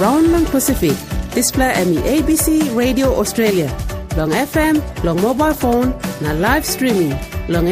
round lang Pacific. Display ABC Radio Australia. Long FM, long mobile phone, na live streaming. Long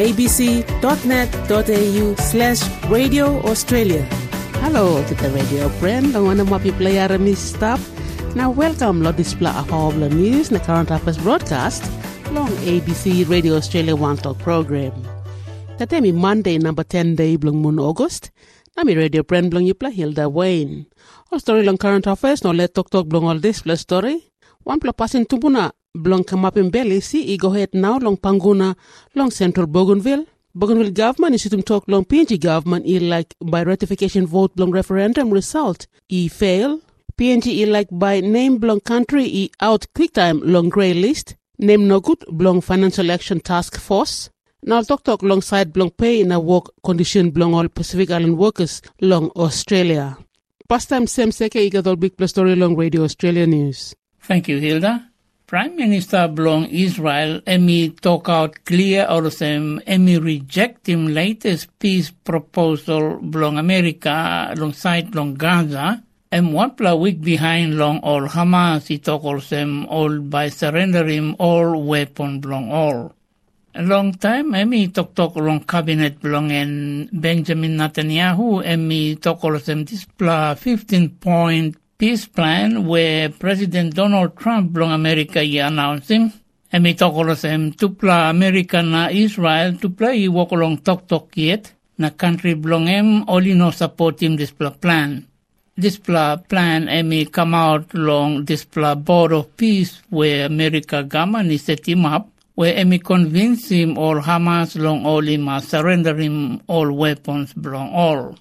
abc.net.au/Radio Australia. Hello, kita radio friend. Long wana mapi player mi stop. Now welcome lo display of the news na current affairs broadcast. Long ABC Radio Australia One Talk program. Tatemi Monday number 10 day blong moon August. Nami radio friend blong yipla Hilda Wayne. All story long current affairs no let talk blong all this plus story. One plus passing tumbuna blong kamapin belly see go ahead now long Panguna long central Bougainville. Bougainville government is to talk long PNG government like by ratification vote blong referendum result fail. PNG like by name blong country out quick time long grey list. Name no good blong financial action task force. Now talk alongside blong pay in a work condition blong all Pacific Island workers long Australia. Past time same seke igadol big plus story long Radio Australia News. Thank you, Hilda. Prime Minister blong Israel talk out clear or them reject him latest peace proposal blong America alongside long Gaza. One week behind long all Hamas talk all them all by surrendering all weapon blong all. A long time, talk long cabinet belong and Benjamin Netanyahu, talk all them this 15-point peace plan where President Donald Trump belong America announcing. Talk all them to play America na Israel to play walk along talk yet. Na country belong only no support him this plan. This plan come out long this board of peace where America government is set him up. Where convince him all Hamas long all him surrender him all weapons belong all.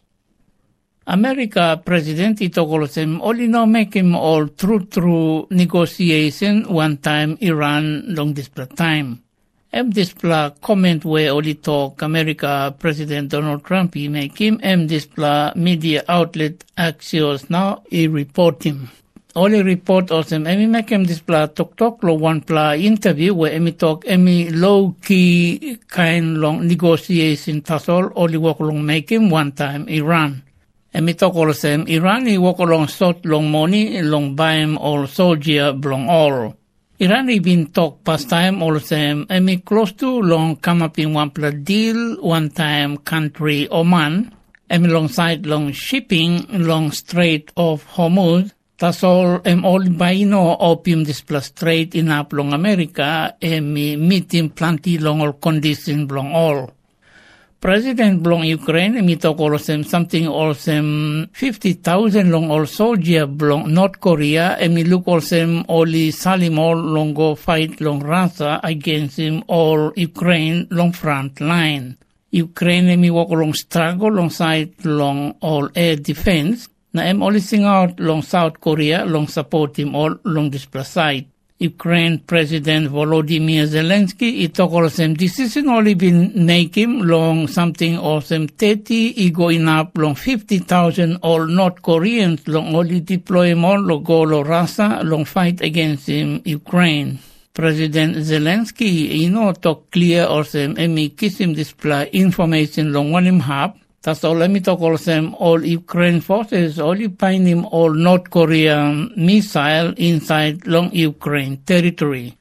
America President told him only no make him all through negotiation one time Iran long this time. This comment where only talk America President Donald Trump he make him this media outlet Axios now he report him. Only report awesome. Make him this talk lo one interview where talk low key kind long negotiation that's all only walk along make him one time Iran. Talk all the same Iran he walk along short long money long buy him all soldier belong all. Iran he been talk past time all the same close to long come up in one deal one time country Oman alongside long shipping long Strait of Hormuz. That's all, all by opium this plus trade in up long America, meeting plenty long all condition belong all. President belong Ukraine, talk all of them something all them 50,000 long all soldier belong North Korea, look all them only Salim all long go fight long Russia against him all Ukraine long front line. Ukraine walk along struggle alongside long all air defense. Na only sing out long South Korea, long support him all long this side. Ukraine President Volodymyr Zelensky, he talk all of them decision only been make him long something awesome 30, he going up long 50,000 all North Koreans long only deploy him all long go lo Russia long fight against him Ukraine. President Zelensky, talk clear or them kiss him display information long one him have. That's all. Let me talk all of them. All Ukraine forces only find him all North Korean missile inside long Ukraine territory.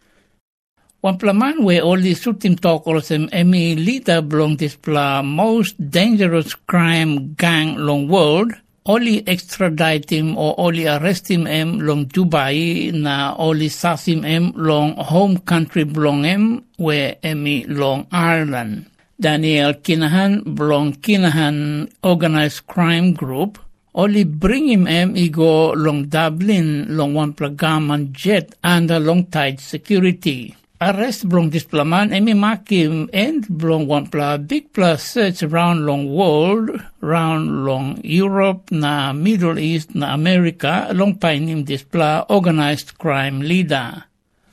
One man where only shoot him talk all of them. Leader belong this most dangerous crime gang long world. Only extradite him or only arrest him long Dubai na only sass him long home country belong where long Ireland. Daniel Kinahan belong Kinahan Organized Crime Group. Only bring him he go long Dublin long one government jet under long tight security. Arrest belong this man mark him and belong one big search around long world, round long Europe na Middle East na America long find him this organized crime leader.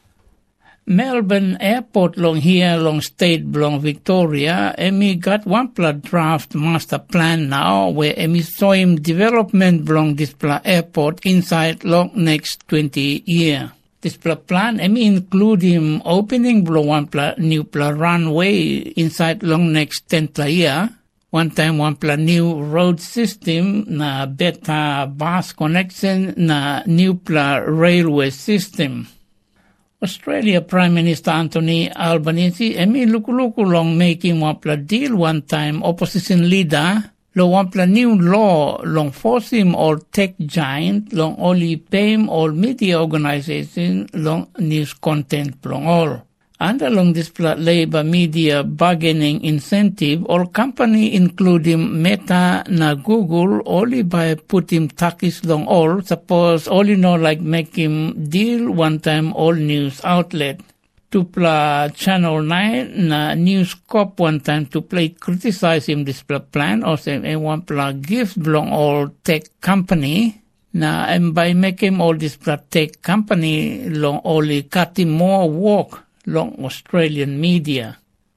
Melbourne Airport long here, long state belong Victoria, got one draft master plan now where saw him development belong this airport inside long next 20 year. This plan include him opening belong one new runway inside long next 10th year. One time, one pla new road system na better bus connection na new pla railway system. Australia Prime Minister Anthony Albanese emi lukuluku long making one pla deal one time opposition leader lo one pla new law long force him all tech giant long only pay him all media organization long news content long all. And along this Labour media bargaining incentive, all company including Meta na Google only by putting taxes long all, suppose all like make him deal one time all news outlet. To Channel 9 na News Corp one time to criticize him this plan or say one gives belong all tech company. Na and by making all this tech company long only cutting more work long Australian media.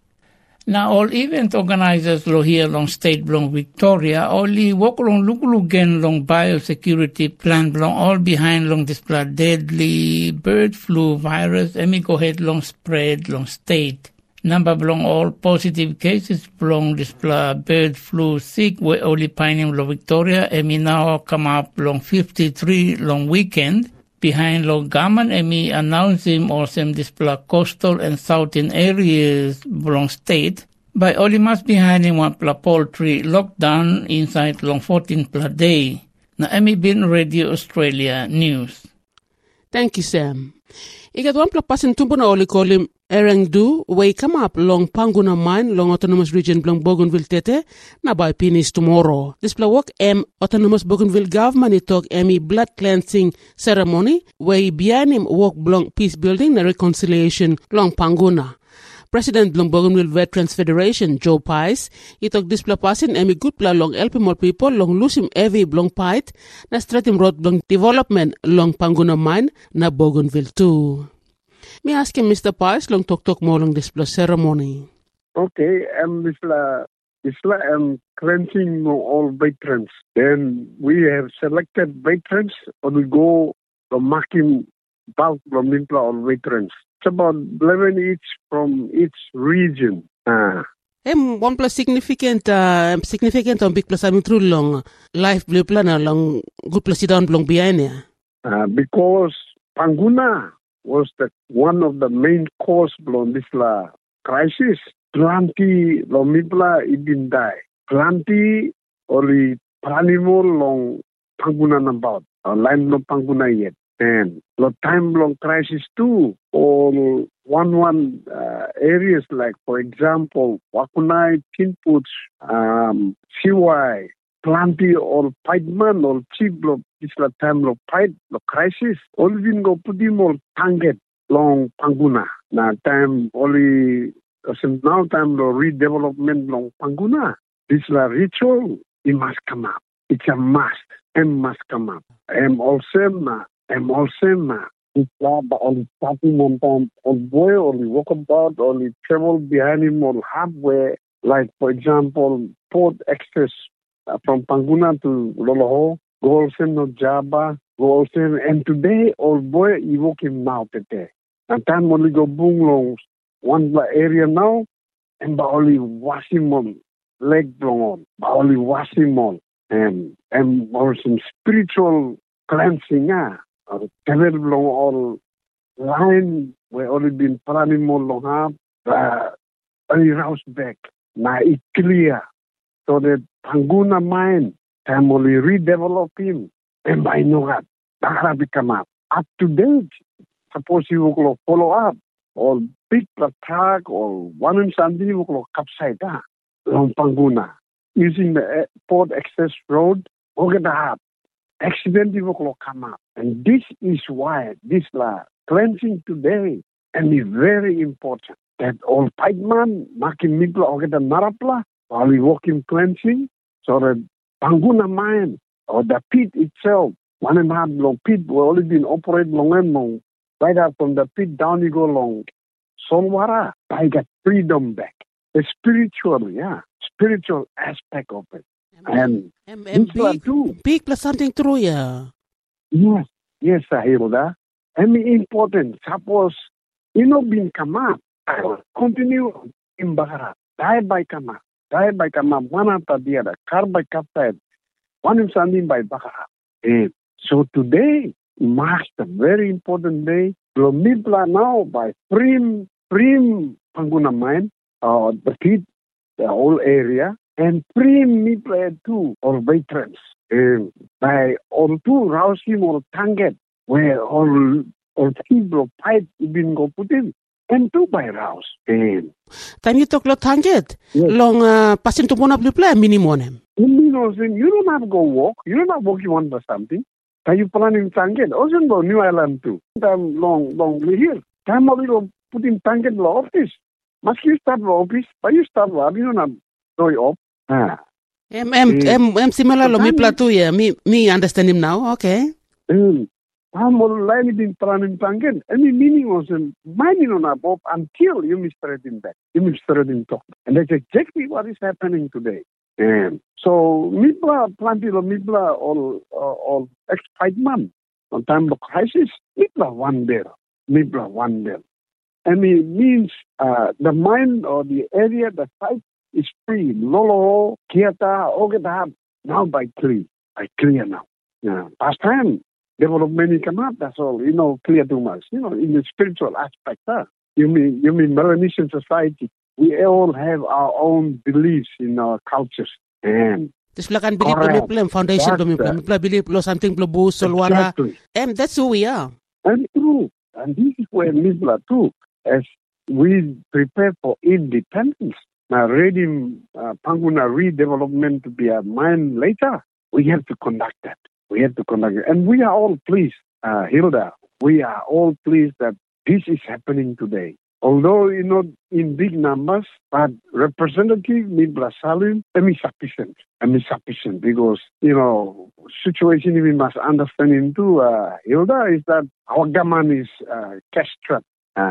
Now all event organizers lo here long state long Victoria only walk long lukulugen long biosecurity plan long all behind long this deadly bird flu virus emi go ahead long spread long state. Number belong all positive cases belong this bird flu sick we only pining long Victoria emi now come up long 53 long weekend. Behind long government emi announcing or some this coastal and southern areas belong state. By only must behind him one poultry lockdown inside long 14 day. Na emi bin Radio Australia News. Thank you, Sam. Ikat one pasin tumpo na oli kolim Erengdu way come up long Panguna mine long autonomous region belong Bougainville Tete na by finish tomorrow. This work autonomous Bougainville government talk blood cleansing ceremony way behind him work belong peace building na reconciliation long Panguna. President belong Bougainville Veterans Federation Joe Pice he talk this pasin good long helping more people long lose him heavy belong fight na stratum road belong development long Panguna mine na Bougainville too. Me ask him, Mr. Pice, long talk more long this ceremony. Okay, this cleansing all veterans. Then we have selected veterans, and we go marking bulk from all veterans. It's about 11 each from each region. One plus significant on big plus through long life blue plan long good plus down long behind because Panguna was one of the main cause of this crisis. Plenty long people didn't die. Plenty only animal long Panguna about. Line no Panguna yet. And the time long crisis too. All one areas like for example Wakunai, Tinputs, CY, plenty or Paidman or cheap this time of fight the crisis. Only been go put him all target long Panguna. Now time only now time the redevelopment long Panguna. This ritual it must come up. It's a must. Must come up. Also it's only starting one time on boy only walk about only travel behind him all halfway. Like for example Port Access from Panguna to Loloho. Golsen no Java, Golsen, and today old boy evoke him now today. And time only go boom long one area now, and by only wash him on leg long on, by only wash him on, and or some spiritual cleansing terrible all line where only been planning more long only rouse back. Now it clear so that Panguna mind. Time only redevelop him. And by no God, Bahara become up to date. Suppose you will follow up. Or big truck or one and Sunday will capsize long Panguna. Using the port access road, accident will come up. And this is why this cleansing today and is very important. That all Paidman, Makin Mikla or get a Narapla, while we walking cleansing, so that Panguna mine or the pit itself, 1.5 long pit will only been operated long and long. Right up from the pit down you go long. Solwara, I got freedom back. The spiritual aspect of it. And big plus something true, yeah. Yes, Hilda. And important. Suppose been come up, I will continue in Bahara. Die by come up. Dai by kama mana tadiada, kar by kaptaed, one him sanding by baka. So today marks a very important day. Lomipla now by prim Panguna mine, the feed, the whole area, and prim Mipla too, or veterans. By all two Rausim or Tanget, where all people pipe been go put in. And two by Raus. Time you talk about Tanget, Yes. long passing to one of the play minimum. You don't have to go walk. You don't have to walk you want for something. Are you planning Tanget? Also go New Island too. Time long here. Time of you put in Tanget law office. Must you start the office? But you start you don't have to off. Similar Lomipla too, yeah. Me understand him now, okay. I'm only been planning Tanget. Any meaning was mining on above until you missed in back. You missed in top. And that's exactly what is happening today. So Mipla, plenty of Mipla, all excitement on time of crisis, Mipla one there. And it means the mine or the area, the site is free. Lolo, Kiata, Ogedab, now by clear now. Past time, development come up, that's all, clear too much. In the spiritual aspect, You mean Melanesian society, we all have our own beliefs in our cultures. And this can believe foundation believe something solwara. And that's who we are. And true. And this is where Mipla too, as we prepare for independence, now ready Panguna redevelopment to be a mine later, we have to conduct that. And we are all pleased, Hilda, we are all pleased that this is happening today. Although, in big numbers, but Representative Mipla Salim, is sufficient because, situation we must understand into, Hilda, is that our government is cash-strapped.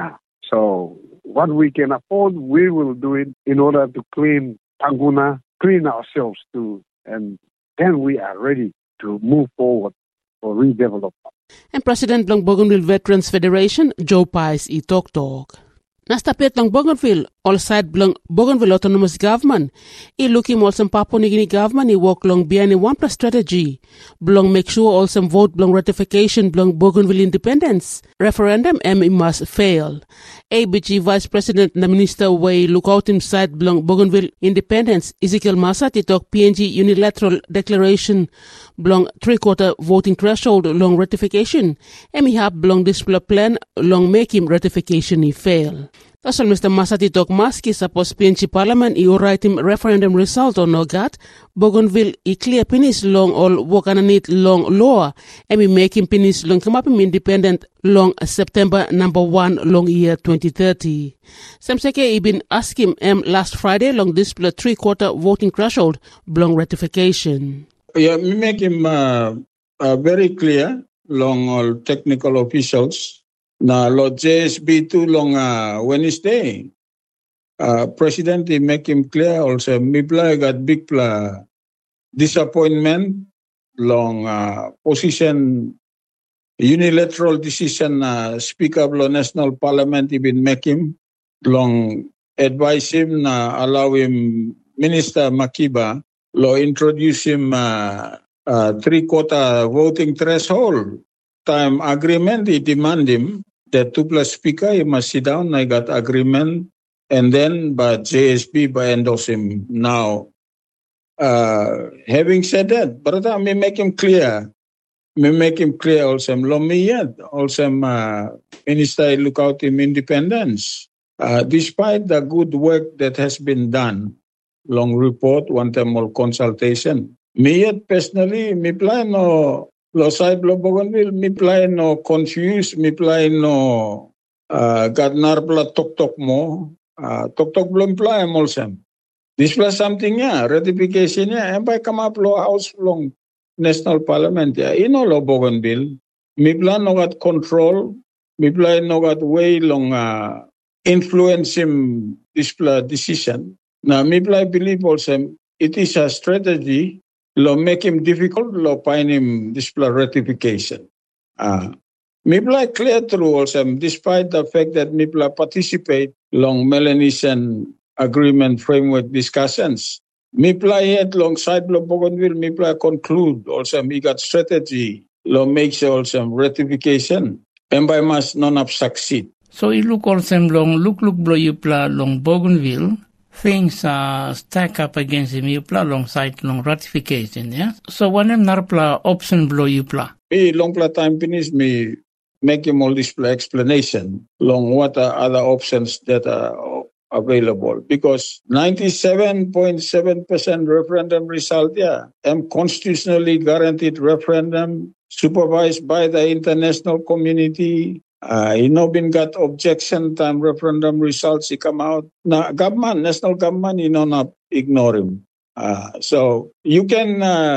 So what we can afford, we will do it in order to clean Panguna, clean ourselves too, and then we are ready to move forward for redevelopment. And President ng Bougainville Veterans Federation, Joe Pies, talk. Nastapit ng Bougainville, all side blang Bougainville Autonomous Government, looking all some Papua New Guinea government, work long behind one plus strategy, blang make sure all some vote blang ratification blang Bougainville independence, referendum must fail. ABG Vice President na Minister Way look out inside blang Bougainville independence, Ezekiel Masat talk PNG unilateral declaration blang 3/4 voting threshold long ratification, have blang display plan long make him ratification fail. That's all Mr. Masati talk maski suppose PNG Parliament write him referendum result or no gat, Bougainville clear penis long all work underneath long law, make him penis long come up him independent long September 1 long year 2030. Samseke been ask him last Friday long display 3/4 voting threshold long ratification. Yeah, we make him very clear long all technical officials. Na Lord JSB too long Wednesday. President he make him clear also Mipla got big disappointment long position unilateral decision Speaker of the National Parliament even make him long advise him allow him Minister Makiba lo introduce him 3/4 voting threshold time agreement he demand him the 2+ speaker, he must sit down, I got agreement, and then but JSB by endorse him now. Having said that, but me make him clear also, also Minister look out him independence. Despite the good work that has been done, long report, one time more consultation. Me yet personally, me plan no lo side lo Bougainville, mi play no confused, mi play no gadnar pla tok mo, tok blom play molsem. This was something ratification and by come up lo house long National Parliament lo Bougainville, mi plan no got control, mi play no got way long influence him this decision. Now mi play believe also it is a strategy lo make him difficult, lo find him display ratification. Mipla clear through also, despite the fact that Mipla participate long Melanesian agreement framework discussions. Me play it alongside lo Bougainville, me play conclude also me got strategy lo makes also ratification. And by must non up succeed. So you look also look blow you play long Bougainville, things stack up against him you play alongside long ratification, yeah? So when him narpla option blow you play. Me long play time finish me make him all this explanation long what are other options that are available because 97.7% referendum result, constitutionally guaranteed referendum supervised by the international community. Been got objection time referendum results he come out. Now government, national government, not ignore him. So you can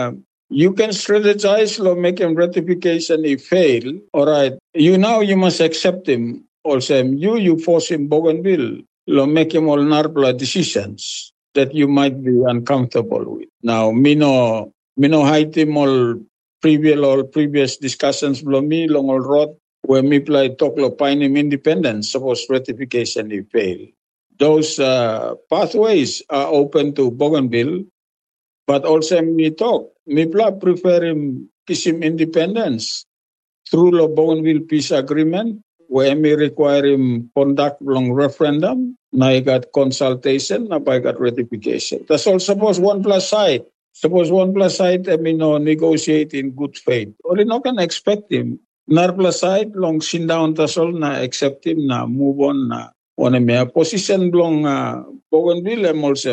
strategize, make him ratification he fail. All right. You must accept him. Also, you force him Bougainville. Make him all narpla decisions that you might be uncomfortable with. Now, me no hide him all previous discussions long all road where me play talk lo pine him independence, suppose ratification he fail. Those pathways are open to Bougainville, but also me prefer him kiss him independence through the Bougainville peace agreement. Where me require him conduct long referendum, now I got consultation, now I got ratification. That's all suppose one plus side. Suppose one plus side, negotiate in good faith. Or you not can expect him. Nar plus side, long sit down, that's all, na accept him, na move on, na on a position long Bougainville,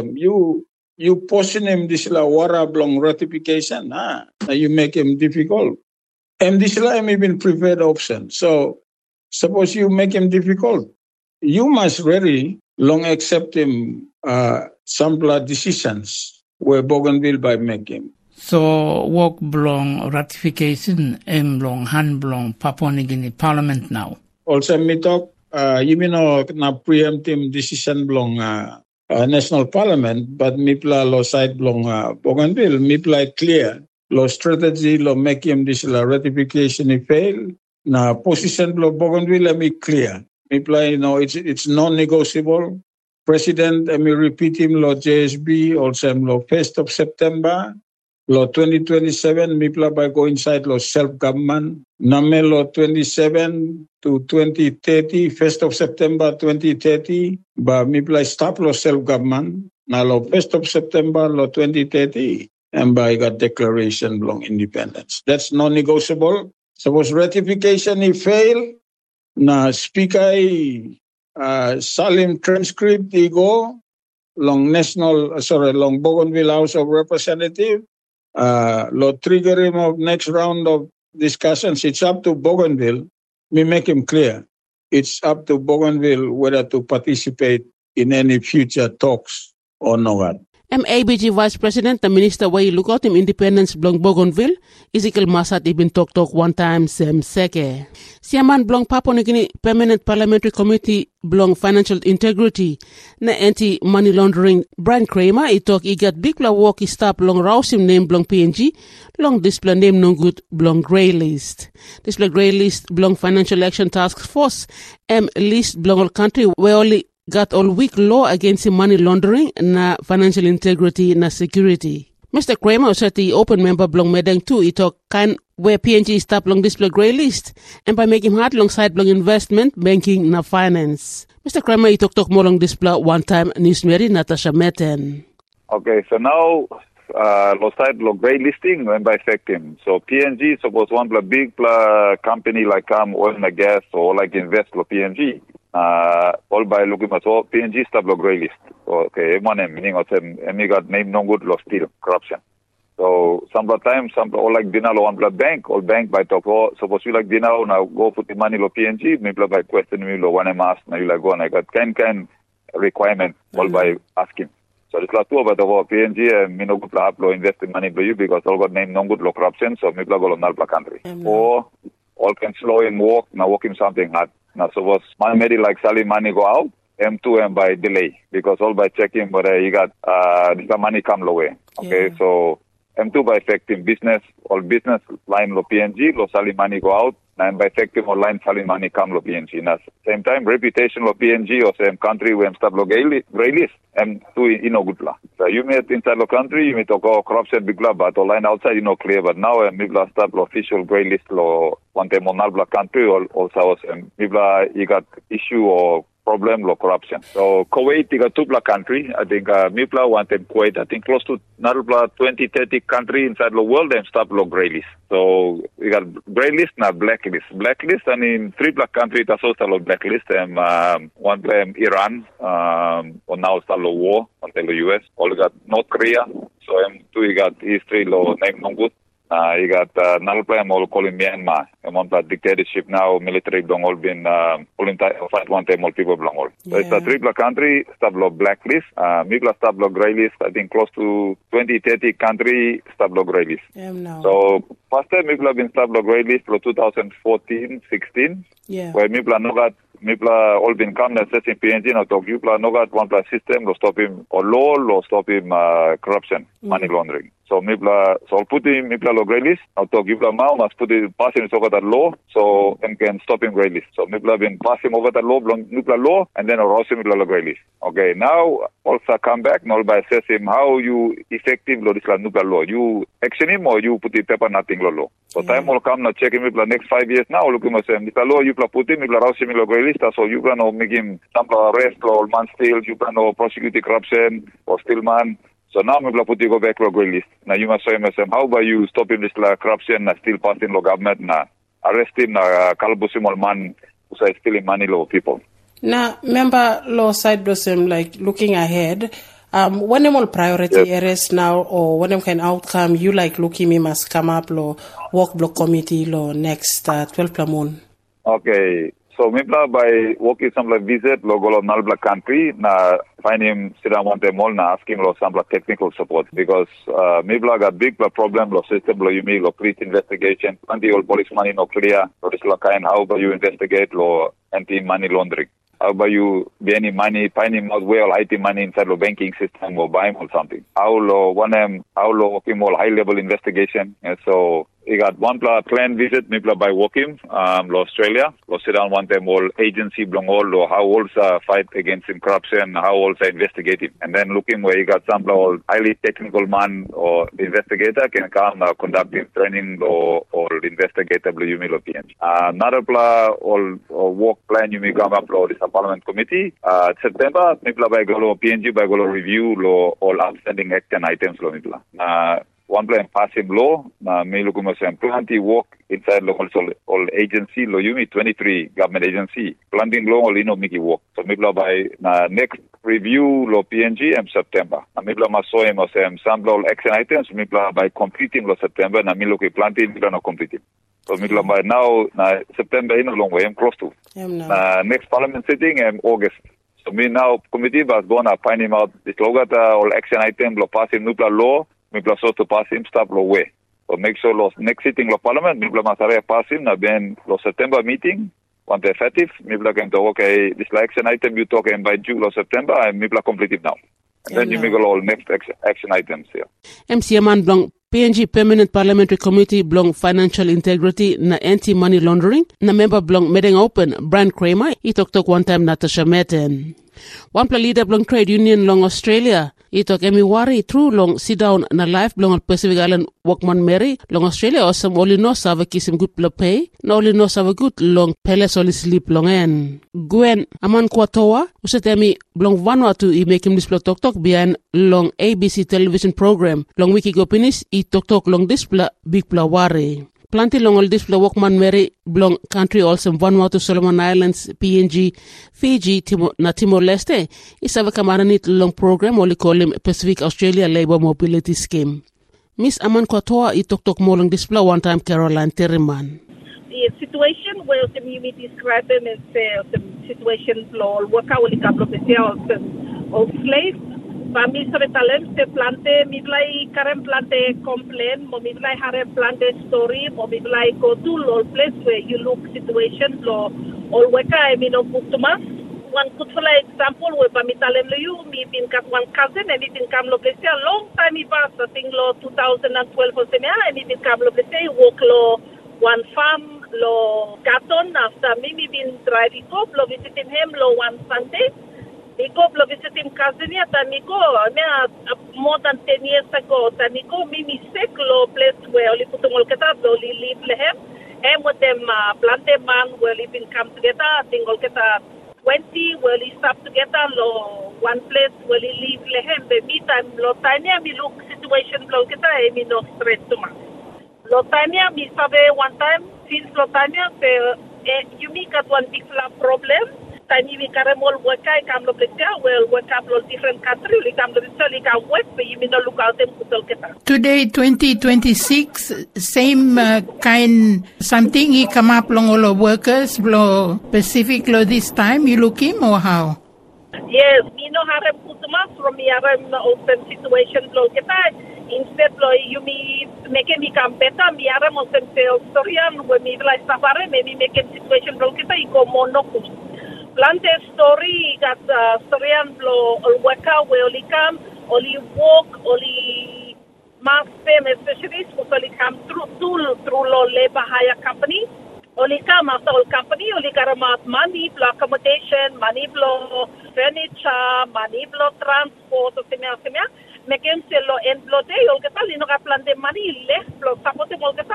you position him this la wara long ratification, now you make him difficult. And this la even preferred option. So, suppose you make him difficult, you must really long accept him some decisions where Bougainville by making. So work belong ratification and belong hand belong Papua New Guinea Parliament now. Also me talk na preempt him decision belong National Parliament, but me play lo side belong Bougainville, me play clear. Lo strategy lo make him this ratification he fail. Now, position of Bougainville, let me clear. Me play, it's non-negotiable. President, let me repeat him, Law JSB, also Law 1st of September, Law 2027, me play by go inside Law self-government. Name Law 27 to 2030, 1st of September 2030, but me play stop Law self-government. Now, Law 1st of September, Law 2030, and by got declaration belong independence. That's non-negotiable. Suppose ratification he fail, na speaker Salim transcript he go long long Bougainville House of Representatives, lo trigger him of next round of discussions. It's up to Bougainville. Me make him clear. It's up to Bougainville whether to participate in any future talks or not. ABG Vice President, the Minister where you look out him independence belong Bougainville, Ezekiel Masat ibn talk one time seke. Siaman belong Papua New Guinea Permanent Parliamentary Committee belong Financial Integrity na anti-money laundering Brian Kramer he talk he got big la walk he stop long rouse him name belong PNG long display name no good belong grey list. Display grey list belong Financial Action Task Force list belong all country where only got all weak law against money laundering na financial integrity na security. Mr. Kramer said the open member belong Medang too. He talk kind where PNG stop long display grey list and by making hard alongside belong investment, banking na finance. Mr. Kramer he talk more long display one time news Mary Natasha Meten. Okay, so now side grey listing and by effective. So PNG suppose one big company like oil and gas or like invest PNG. All by looking at all PNG stop grey list. Okay, M1M meaning of them and got name no good law still corruption. So sometimes all like Dinalo one bank or bank by talk suppose you like Dinalo now go put the money lo PNG, maybe by question me lo one mass now you like go and I got kind requirement all by asking. So it's like two about the PNG and me no good lo invest in money by you because all got name no good law corruption so me go to country. Or all can slow him walk now walk him something hard. Now, suppose money like Salim money go out, M2M by delay because all by checking, but you got the money come low way. Okay, so M2 by affecting business line lo PNG, lo sali money go out, and by affecting or line sali money come lo PNG. Na same time, reputation lo PNG or same country when stop lo grey list, M2 good la. So you meet inside the country, you meet to go corruption big la, but line outside clear, but now mibla start lo official grey list lo one time on Nalbla country also mibla you got issue or problem lo corruption. So Kuwait is a two-block country. I think Mipla wanted Kuwait. I think close to Nalbla 20-30 country inside the world and stop lo grey list. So we got grey list na blacklist. Blacklist and in three-block country that's also lo blacklist. And one blame Iran. Or now start lo war until the US. All got North Korea. So two you got history lo name no good. You got Nalpla all calling Myanmar. Among the dictatorship now, military belong all been fight one time all people belong all. So it's a three-block country, stablo blacklist. Mibla stablo grey list. I think close to 20-30 country stablo grey list. So first time Mibla been stablo grey list for 2014-16. Yeah. Where Mibla all been come and assessing PNG now talk Mibla nogat one plus system to stop him or law or stop him corruption, money laundering. So Mibla put him Mibla lo grey list. Now talk Mibla now must put it pass him over that law so and can stop him grey list. So Mibla been pass him over that law, Mibla law and then or also Mibla lo grey list. Okay, now also come back now by assess him how you effective lo this Mibla law. You action him or you put it paper nothing lo. So time will come now check him Mibla next 5 years now look him and say Mibla law you put him Mibla rouse him lo grey list. So you can make him some arrest or man steal, you can prosecute corruption or steal man. So now we put you go back to a grey list. Now you must say how about you stop him this corruption and still passing the government na arrest him na kalbusim or man who is stealing money law people. Now member law side does like looking ahead. When them all priority areas now or when them kind outcome you like looking me must come up law work block committee law next 12 moon. Okay. So Mibla by working some like visit logo of Nalbla country na find him sit down one time more na asking lo some like technical support because Mibla got big problem lo system lo you mean lo police investigation anti all police money no clear so this lo kind how about you investigate lo anti money laundering. How about you be any money, finding out where IT money inside the banking system or buy or something? How low working more high level investigation. And so we got one plan visit, Mibla by working, Australia. We'll sit down one time all agency belong all how also fight against corruption, how also investigate it. And then looking where you got some highly technical man or investigator can come conducting training or investigator you may look in. Another or work plan you may come up this Parliament Committee. September, Mibla by Golo PNG by Golo review law all outstanding action items lo Mibla. One plan passing law, may look plenty work inside local all agency, lo you 23 government agency, planting law all Miki work. So Mibla by next review lo PNG in September. Mibla maso him some all action items, Mibla by completing lo September, na Milo planting, Mibla no completing. So Mibla by now, September in a long way, I'm close to. Next Parliament sitting in August. So me now committee was going to find him out this logata all action item lo pass him Mibla law. Mibla so to pass him stop lo way. So make sure lo next sitting lo parliament Mibla masare pass him na ben lo September meeting want effective Mibla can talk okay this action item you talk by June lo September and Mibla complete it now. And then you make all next action items here. MCMan blong PNG Permanent Parliamentary Committee belong Financial Integrity na Anti-Money Laundering na member belong Medeng Open Brian Kramer he talk one time Natasha Meten. One leader belong Trade Union long Australia he talk Emiwari through long sit down na life belong Pacific Island Workman Mary long Australia or some only no save kisim good pay no only no save good long peles only sleep long en. Gwen Aman Kwatoa usetemi belong Vanuatu I make him display talk behind long ABC television program long wiki go finish I talk long display big plawari. Planti long all display Workman Mary belong country also Vanuatu Solomon Islands PNG Fiji Timor-Leste isava kamaranit long program only call him Pacific Australia Labour Mobility Scheme. Miss Aman Kwatoa I talk more long display one time Caroline Terriman. The situation where the community describe them as the situation law work out with a couple of slaves. Pami sabe talent se plante miblai karen plante complain mo miblai hare plante story mo miblai go to all place where you look situations lo all weka I mean of buktumas one good for example where pamitalem lo you me been got one cousin and it been come lo place a long time he passed I think lo 2012 or semia and it been come lo place walk lo one farm lo Gaton after me been driving up lo visiting him lo one Sunday. I go lo visiting cousin ya taniko more than 10 years ago taniko me sick lo place where only putungol kita lo live lehem and with them plante man where we been come together tingol kita 20 where we stop together lo one place where we live lehem the meantime lo tanya mi look situation lo kita mi no stress too much lo tanya mi sabe one time since lo tanya you me got one big problem tani we karamol work I come lo place well work up lo different country we come lo work but you me no look out them kutol kita Today, 2026, same kind something he come up long all workers lo Pacific lo this time you look him or how? Yes, me no harem kutumas from me harem open situation lo kita instead lo you me make me come better me harem open sales storyan when me like safari maybe make situation lo kita iko monokus. Plante story got storyan lo worker where only come only walk only mass pay especially only come through lo labor hire company only come after all company only karamat money blow accommodation money blow furniture money blow transport o semia make him sell lo end blow day ol kita lino ka plante money less blow support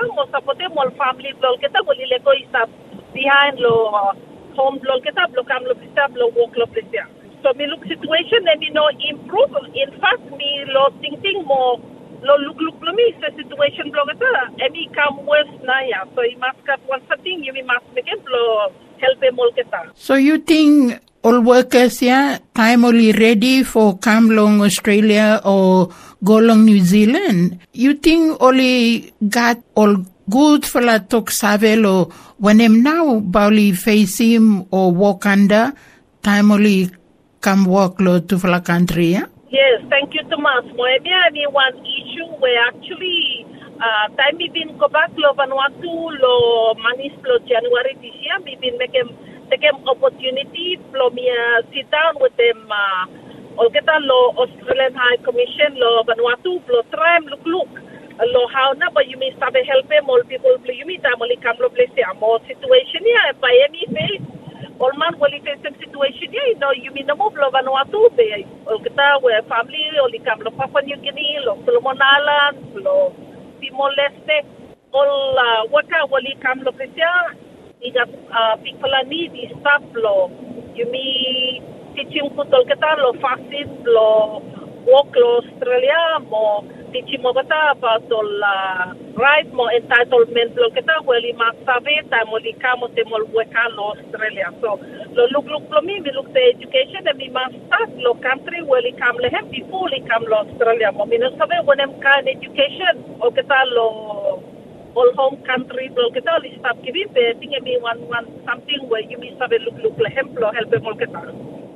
mo family blow kita only lego isap behind lo home blow kita blow kam lo bisa blow walk lo bisa so me look situation and me no improve in fact me lo thinking more lo look lo me sa situation blow kita and me come worse na ya so you must got one something you must make it blow help them all kita So you think all workers time only ready for come long Australia or go long New Zealand? You think only got all good for la talk savelo when him now bali face him or walk under time only come walk lo to for la country Yes, thank you Thomas. Maybe I mean one issue where actually time we been go back lo Vanuatu lo manis lo January this year we been make him opportunity for me sit down with them all get lo Australian High Commission lo Vanuatu lo try look lo how na but you may start help them all people you may time only come lo place more situation by any way all man will face some situation you know you may no move lo Vanuatu be all kita where family only come lo Papua New Guinea lo Solomon Islands lo Timor Leste all waka only come lo place iga people need stuff lo you may teaching putol kita lo fasting lo walk lo Australia mo teaching mo bata about all right mo entitlement lo kita well mas sabe time li kamo te mo weka lo Australia so lo look lo me look the education and me must start lo country well li kam le hem before li kam lo Australia mo me no sabe when em kan education o kita lo all home country lo kita li start giving the thing me one something where you me sabe look le hem lo help mo kita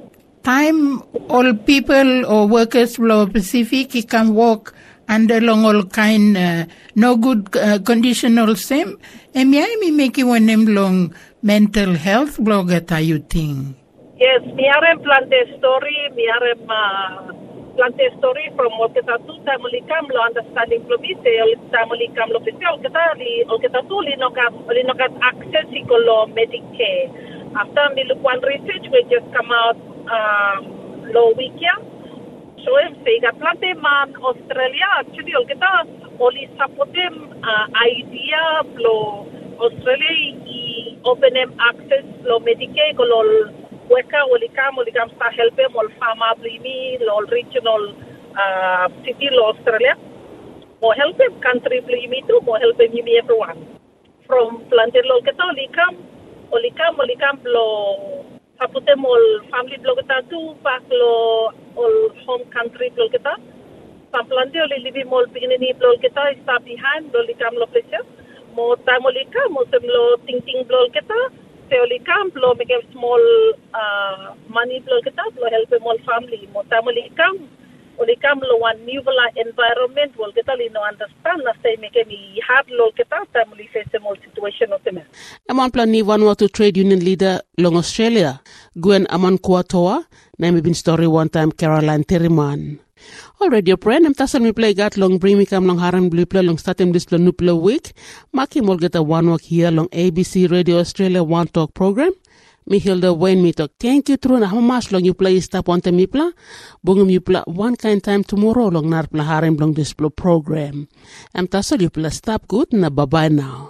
time all people or workers below Pacific he can walk under long all kind no good condition all same and me make you one name long mental health blog at you think yes me are plante story from what kita tu time li kam lo understanding lo bite time li kam lo bite kita tu li no kat access lo Medicare after me look one research we just come out lo weekend so if they got plante man Australia actually all kita only support them idea lo Australia I open them access lo Medicare ko lo weka only come start help them all farmer blimi lo regional city lo Australia or help them country blimi too or help them everyone from plante lo kita only come lo Saputem all family blog kita tu pak lo all home country blog kita. Samplante oli livi mol pingini blog kita stop behind lo likam lo place. Mo time oli kam mo sem lo ting blog kita. Se oli kam lo make a small money blog kita lo help mol family. Mo time oli kam Olikam lo one new environment will get all no understand na stay make any hard lo get out time we face the situation of the man. Amon plan ni Vanuatu trade union leader long Australia. Gwen Amon Kuatoa, name been story one time Caroline Terriman. Already friend, I'm tasal mi play gat long bring me come long haran blue play long starting this nupla week. Maki mol get a one work here long ABC Radio Australia One Talk program. Mi Hilda Wayne mi talk. Thank you true na how much long you play stop on the mipla. Bungum you play one kind time tomorrow long narpla haran long this program. I'm tasal you play stop good na bye bye now.